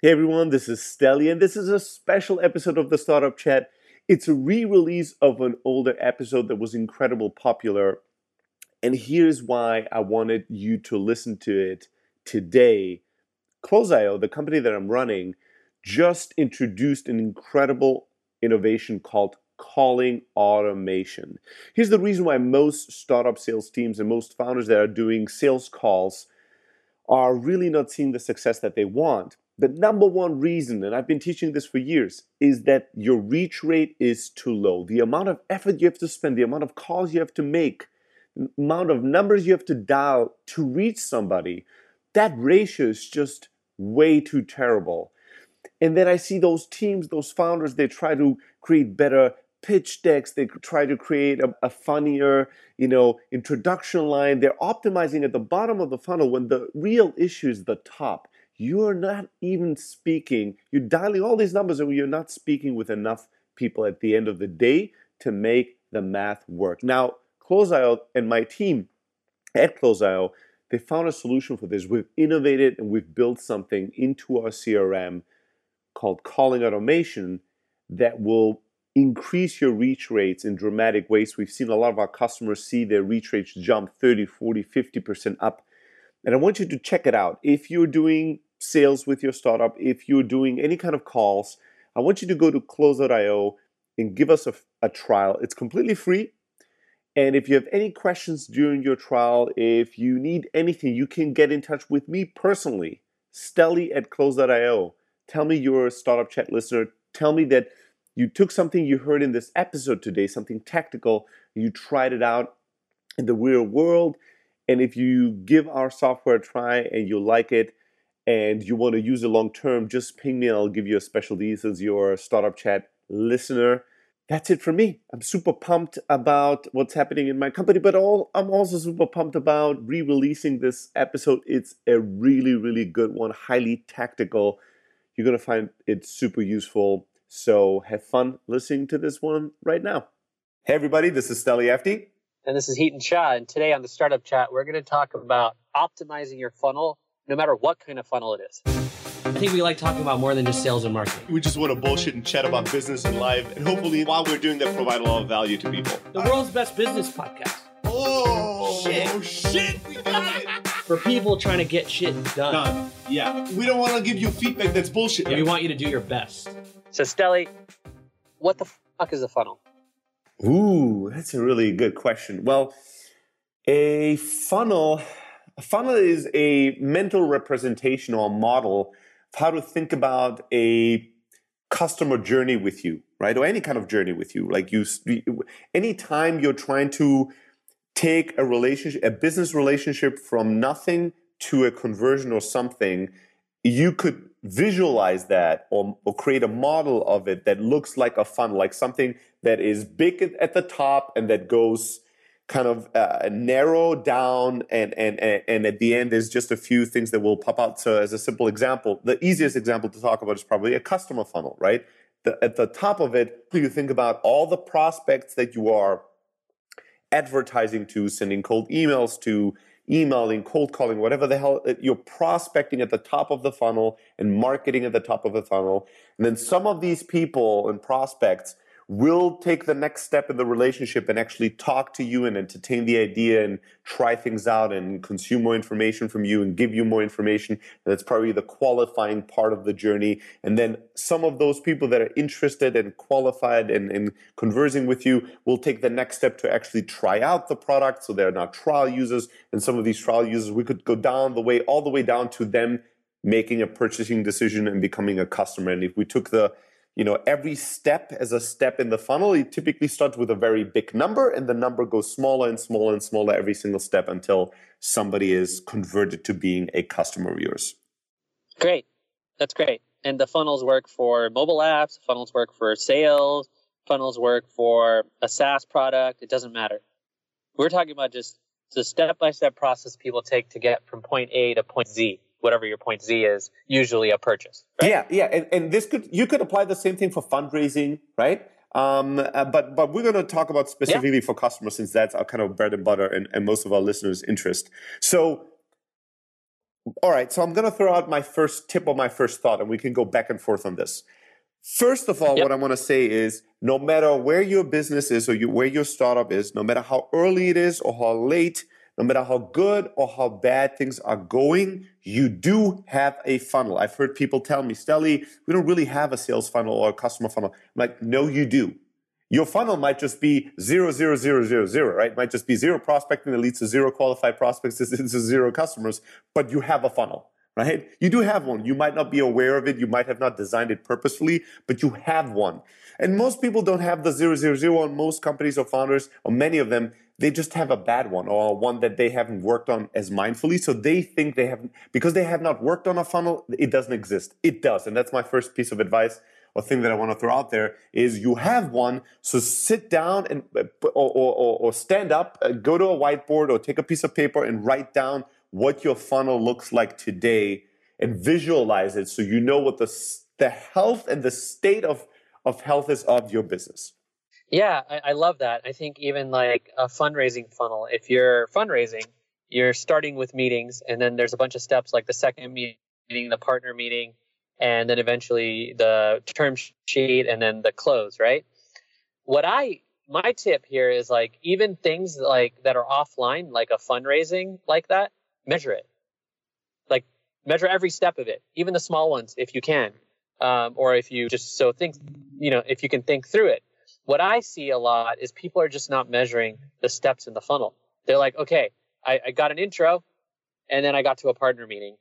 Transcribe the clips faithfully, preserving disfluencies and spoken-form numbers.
Hey everyone, this is Stelly, and this is a special episode of the Startup Chat. It's a re-release of an older episode that was incredibly popular, and here's why I wanted you to listen to it today. Close dot i o, the company that I'm running, just introduced an incredible innovation called calling automation. Here's the reason why most startup sales teams and most founders that are doing sales calls are really not seeing the success that they want. The number one reason, and I've been teaching this for years, is that your reach rate is too low. The amount of effort you have to spend, the amount of calls you have to make, the amount of numbers you have to dial to reach somebody, that ratio is just way too terrible. And then I see those teams, those founders, they try to create better pitch decks, they try to create a, a funnier, you know, introduction line. They're optimizing at the bottom of the funnel when the real issue is the top. You're not even speaking, you're dialing all these numbers and you're not speaking with enough people at the end of the day to make the math work. Now, Close dot i o and my team at Close dot i o, they found a solution for this. We've innovated and we've built something into our C R M called Calling Automation that will increase your reach rates in dramatic ways. We've seen a lot of our customers see their reach rates jump thirty, forty, fifty percent up. And I want you to check it out. If you're doing sales with your startup, if you're doing any kind of calls, I want you to go to Close dot i o and give us a, a trial. It's completely free. And if you have any questions during your trial, if you need anything, you can get in touch with me personally, Stelly at Close dot i o. Tell me you're a Startup Chat listener. Tell me that you took something you heard in this episode today, something tactical, you tried it out in the real world. And if you give our software a try and you like it and you want to use it long term, just ping me and I'll give you a special deal as your Startup Chat listener. That's it for me. I'm super pumped about what's happening in my company, but all, I'm also super pumped about re-releasing this episode. It's a really, really good one, highly tactical. You're going to find it super useful. So have fun listening to this one right now. Hey everybody, this is Stelly Efti. And this is Heaton Shah. And today on the Startup Chat, we're going to talk about optimizing your funnel, no matter what kind of funnel it is. I think we like talking about more than just sales and marketing. We just want to bullshit and chat about business and life. And hopefully, while we're doing that, provide a lot of value to people. The world's best business podcast. Oh, shit. Oh, shit. We got it. For people trying to get shit done. Done. Yeah. We don't want to give you feedback that's bullshit. And we want you to do your best. So, Stelly, what the fuck is a funnel? Ooh, that's a really good question. Well, a funnel, a funnel is a mental representation or model of how to think about a customer journey with you, right? Or any kind of journey with you. Like you, anytime you're trying to take a relationship, a business relationship from nothing to a conversion or something, you could visualize that or, or create a model of it that looks like a funnel, like something that is big at the top and that goes kind of uh, narrow down and, and, and at the end there's just a few things that will pop out. So as a simple example, the easiest example to talk about is probably a customer funnel, right? The, at the top of it, you think about all the prospects that you are advertising to, sending cold emails to, emailing, cold calling, whatever the hell, you're prospecting at the top of the funnel and marketing at the top of the funnel. And then some of these people and prospects will take the next step in the relationship and actually talk to you and entertain the idea and try things out and consume more information from you and give you more information. And that's probably the qualifying part of the journey. And then some of those people that are interested and qualified and, and conversing with you will take the next step to actually try out the product. So they're not trial users. And some of these trial users, we could go down the way, all the way down to them making a purchasing decision and becoming a customer. And if we took the You know, every step as a step in the funnel, it typically starts with a very big number and the number goes smaller and smaller and smaller every single step until somebody is converted to being a customer of yours. Great. That's great. And the funnels work for mobile apps, funnels work for sales, funnels work for a SaaS product. It doesn't matter. We're talking about just the step-by-step process people take to get from point A to point Z. Whatever your point Z is, usually a purchase. Right? Yeah, yeah, and, and this could you could apply the same thing for fundraising, right? Um, uh, but but we're going to talk about specifically yeah. for customers since that's our kind of bread and butter and, and most of our listeners' interest. So All right, so I'm going to throw out my first tip or my first thought, and we can go back and forth on this. First of all, Yep. what I want to say is no matter where your business is or you, where your startup is, no matter how early it is or how late, no matter how good or how bad things are going, you do have a funnel. I've heard people tell me, Stelly, we don't really have a sales funnel or a customer funnel. I'm like, no, you do. Your funnel might just be zero, zero, zero, zero, zero, right? It might just be zero prospecting that leads to zero qualified prospects into zero customers, but you have a funnel, right? You do have one. You might not be aware of it. You might have not designed it purposefully, but you have one. And most people don't have the zero, zero, zero, and most companies or founders, or many of them, they just have a bad one or one that they haven't worked on as mindfully. So they think they haven't, because they have not worked on a funnel, it doesn't exist. It does. And that's my first piece of advice or thing that I want to throw out there is you have one. So sit down and or, or, or stand up, go to a whiteboard or take a piece of paper and write down what your funnel looks like today and visualize it so you know what the, the health and the state of, of health is of your business. Yeah, I, I love that. I think even like a fundraising funnel, if you're fundraising, you're starting with meetings and then there's a bunch of steps like the second meeting, the partner meeting, and then eventually the term sheet and then the close, right? What I, my tip here is like even things like that are offline, like a fundraising like that, measure it. Like measure every step of it, even the small ones if you can. Um, or if you just so think, you know, if you can think through it. What I see a lot is people are just not measuring the steps in the funnel. They're like, okay, I, I got an intro and then I got to a partner meeting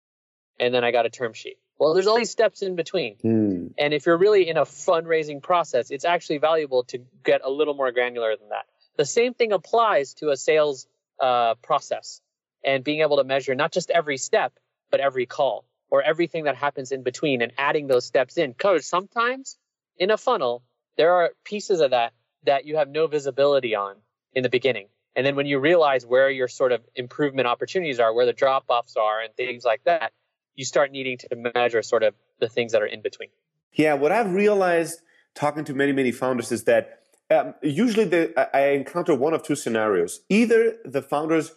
and then I got a term sheet. Well, there's all these steps in between. Mm. And if you're really in a fundraising process, it's actually valuable to get a little more granular than that. The same thing applies to a sales uh, process and being able to measure not just every step, but every call or everything that happens in between and adding those steps in. Because sometimes in a funnel, there are pieces of that that you have no visibility on in the beginning. And then when you realize where your sort of improvement opportunities are, where the drop-offs are and things like that, you start needing to measure sort of the things that are in between. Yeah, what I've realized talking to many, many founders is that um, usually the, I encounter one of two scenarios. Either the founders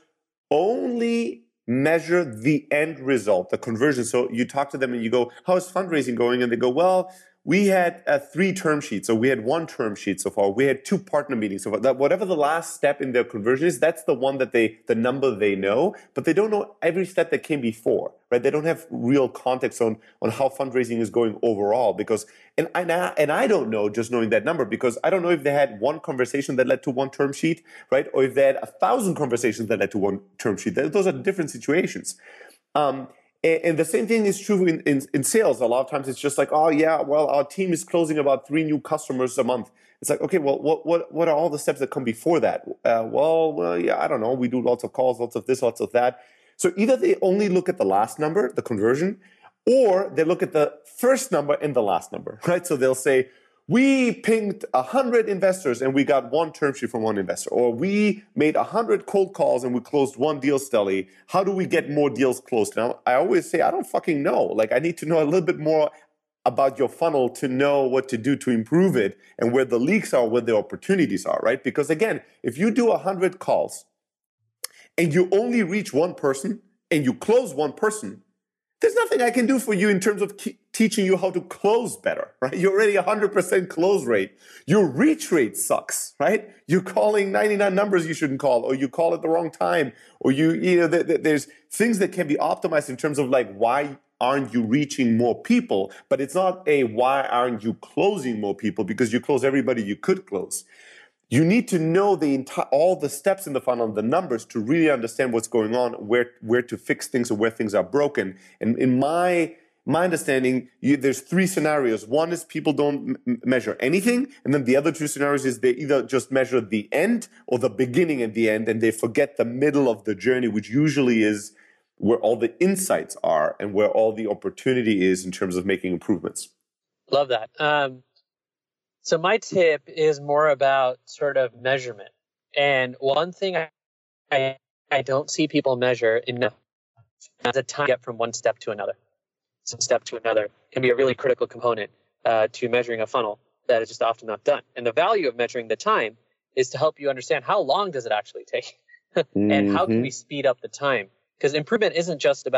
only measure the end result, the conversion. So you talk to them and you go, how is fundraising going? And they go, well, we had uh, three term sheets, or we had one term sheet so far. We had two partner meetings so far. That whatever the last step in their conversion is, that's the one that they, the number they know, but they don't know every step that came before, right? They don't have real context on, on how fundraising is going overall because, and I, and I don't know just knowing that number because I don't know if they had one conversation that led to one term sheet, right? Or if they had a thousand conversations that led to one term sheet. Those are different situations. Um, And the same thing is true in, in, in sales. A lot of times it's just like, oh, yeah, well, our team is closing about three new customers a month. It's like, okay, well, what what what are all the steps that come before that? Uh, well, well, yeah, I don't know. We do lots of calls, lots of this, lots of that. So either they only look at the last number, the conversion, or they look at the first number and the last number, right? So they'll say, we pinged one hundred investors and we got one term sheet from one investor. Or we made one hundred cold calls and we closed one deal, Stelly. How do we get more deals closed? Now, I always say, I don't fucking know. Like, I need to know a little bit more about your funnel to know what to do to improve it and where the leaks are, where the opportunities are, right? Because again, if you do one hundred calls and you only reach one person and you close one person, there's nothing I can do for you in terms of ke- teaching you how to close better, right? You're already one hundred percent close rate. Your reach rate sucks, right? You're calling ninety-nine numbers you shouldn't call, or you call at the wrong time, or you, you know, th- th- there's things that can be optimized in terms of like, why aren't you reaching more people? But it's not a why aren't you closing more people because you close everybody you could close. You need to know the entire, all the steps in the funnel, the numbers to really understand what's going on, where where to fix things or where things are broken. And in my my understanding, you, there's three scenarios. One is people don't m- measure anything, and then the other two scenarios is they either just measure the end or the beginning and the end, and they forget the middle of the journey, which usually is where all the insights are and where all the opportunity is in terms of making improvements. Love that. Um, So my tip is more about sort of measurement. And one thing I I, I don't see people measure enough is the time to get from one step to another. Some step to another can be a really critical component uh, to measuring a funnel that is just often not done. And the value of measuring the time is to help you understand how long does it actually take and how can we speed up the time? Because improvement isn't just about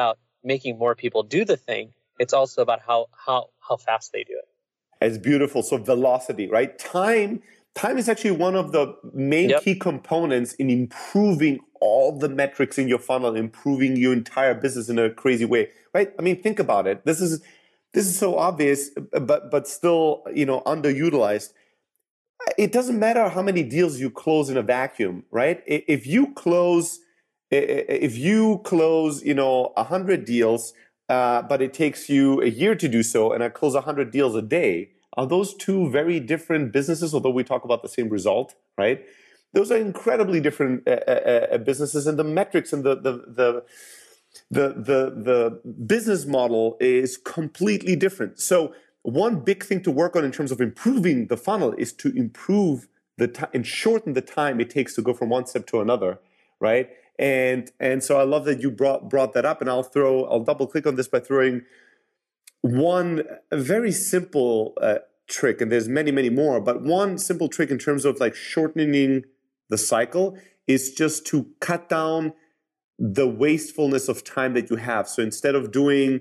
making more people do the thing. It's also about how how how fast they do it. It's beautiful. So velocity, right? Time, time is actually one of the main Yep. key components in improving all the metrics in your funnel, improving your entire business in a crazy way, right? I mean, think about it. This is this is so obvious, but but still, you know, underutilized. It doesn't matter how many deals you close in a vacuum, right? If you close, if you close, you know, a hundred deals, uh, but it takes you a year to do so, and I close a hundred deals a day, are those two very different businesses? Although we talk about the same result, right? Those are incredibly different uh, uh, businesses, and the metrics and the the the the the, the business model is completely different. So one big thing to work on in terms of improving the funnel is to improve the time and shorten the time it takes to go from one step to another, right? And and so I love that you brought brought that up, and I'll throw I'll double click on this by throwing one very simple uh, trick, and there's many many more, but one simple trick in terms of like shortening the cycle is just to cut down the wastefulness of time that you have. So instead of doing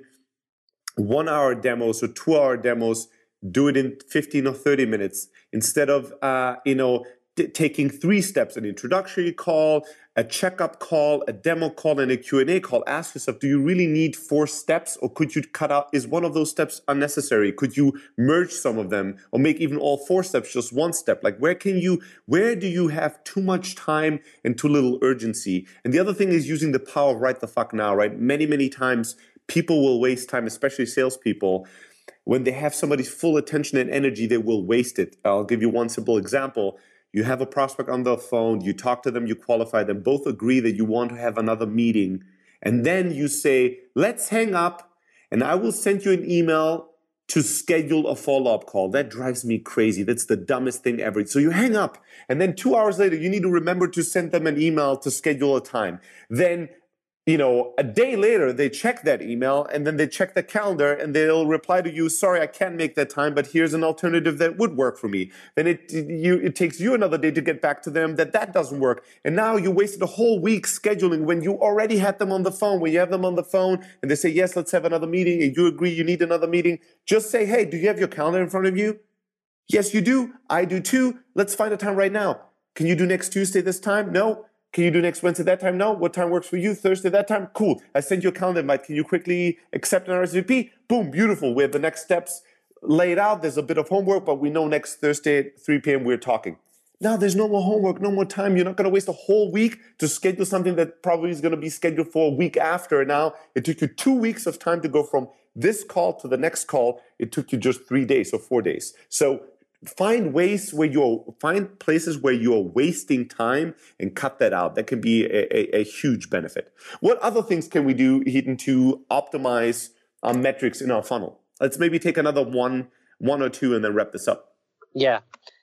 one hour demos or two hour demos, do it in fifteen or thirty minutes. Instead of, uh, you know, t- taking three steps, an introductory call, a checkup call, a demo call, and a Q and A call, ask yourself, do you really need four steps, or could you cut out, is one of those steps unnecessary? Could you merge some of them or make even all four steps just one step? Like where can you, where do you have too much time and too little urgency? And the other thing is using the power of right the fuck now, right? Many, many times people will waste time, especially salespeople. When they have somebody's full attention and energy, they will waste it. I'll give you one simple example. You have a prospect on the phone, you talk to them, you qualify them, both agree that you want to have another meeting. And then you say, let's hang up and I will send you an email to schedule a follow-up call. That drives me crazy. That's the dumbest thing ever. So you hang up, and then two hours later, you need to remember to send them an email to schedule a time. Then you know, a day later, they check that email and then they check the calendar and they'll reply to you, sorry, I can't make that time, but here's an alternative that would work for me. Then it you it takes you another day to get back to them that that doesn't work. And now you wasted a whole week scheduling when you already had them on the phone. When you have them on the phone and they say, yes, let's have another meeting, and you agree you need another meeting, just say, hey, do you have your calendar in front of you? Yes, you do. I do too. Let's find a time right now. Can you do next Tuesday this time? No. Can you do next Wednesday that time? No. What time works for you? Thursday that time? Cool. I sent you a calendar invite. Can you quickly accept an R S V P? Boom. Beautiful. We have the next steps laid out. There's a bit of homework, but we know next Thursday at three p.m. we're talking. Now there's no more homework, no more time. You're not going to waste a whole week to schedule something that probably is going to be scheduled for a week after. Now it took you two weeks of time to go from this call to the next call. It took you just three days or four days. So find ways where you're, find places where you're wasting time and cut that out. That can be a, a, a huge benefit. What other things can we do, Hiten, to optimize our metrics in our funnel? Let's maybe take another one, one or two and then wrap this up. Yeah.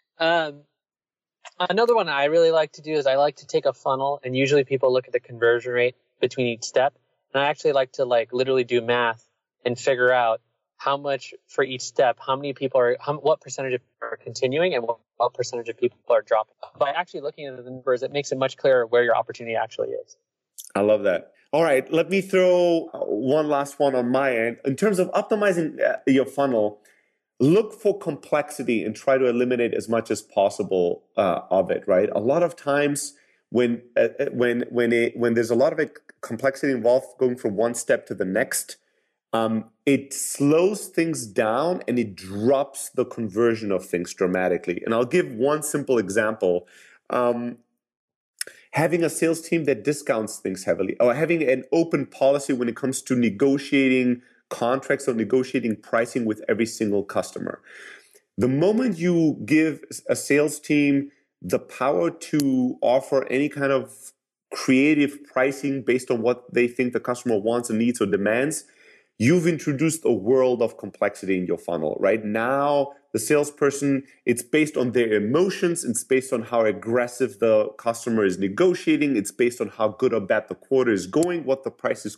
Um, another one I really like to do is I like to take a funnel, and usually people look at the conversion rate between each step. And I actually like to like literally do math and figure out how much for each step, how many people are, how, what percentage of people are continuing and what, what percentage of people are dropping. By actually looking at the numbers, it makes it much clearer where your opportunity actually is. I love that. All right, let me throw one last one on my end. In terms of optimizing your funnel, look for complexity and try to eliminate as much as possible uh, of it, right? A lot of times when uh, when when it, when there's a lot of complexity involved going from one step to the next, Um, it slows things down and it drops the conversion of things dramatically. And I'll give one simple example. Um, having a sales team that discounts things heavily, or having an open policy when it comes to negotiating contracts or negotiating pricing with every single customer. The moment you give a sales team the power to offer any kind of creative pricing based on what they think the customer wants and needs or demands, you've introduced a world of complexity in your funnel. Right now, the salesperson, it's based on their emotions, it's based on how aggressive the customer is negotiating, it's based on how good or bad the quarter is going, what the price is